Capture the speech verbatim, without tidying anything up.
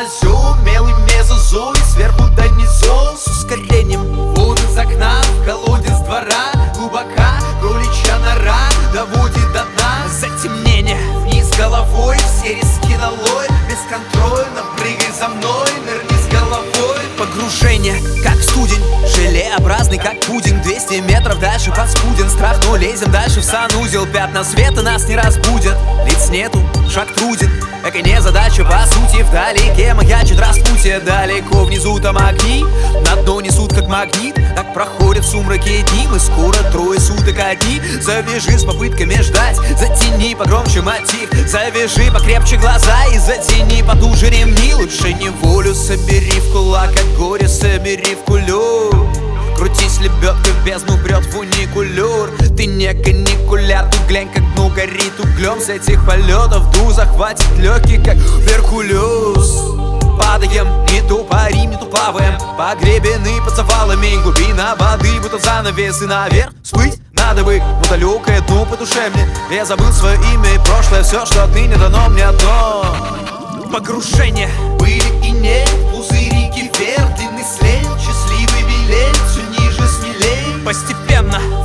тормозю, мелый мезозой сверху донизу с ускорением. Воду из окна в колодец двора, глубока кроличья нора доводит до дна. Затемнение вниз головой, все риски долой, бесконтрольно прыгай за мной, нырни с головой. Погружение, как студень, желеобразный, как пудинг. Двести метров дальше паскуден страх, но лезем дальше в санузел. Пятна света нас не разбудят, лиц нету, шаг труден. Эка не задача, по сути, вдалеке маячит распутье. Далеко внизу там огни, на дно несут как магнит. Так проходят в сумраке дни, мы скоро трое суток одни. Завяжи с попытками ждать, затяни погромче мотив. Завяжи покрепче глаза и затяни потуже ремни. Лучше неволю собери в кулак, от горя собери в кулю. Крутись, лебедка в бездну прет фуникулер. Ты не каникуляр, ты глянь, как дно горит углем. С этих полетов дух захватит легкий, как Геркулес. Падаем, не то парим, не то плаваем, погребены под завалами. Глубина воды, будто занавес, и наверх всплыть надо бы, но далекое дно по душе мне. Я забыл свое имя и прошлое, все, что отныне дано мне одно. Погружение, были и нет, пузырики вверх, длинный след, счастливый билет, все ниже смелей. Постепенно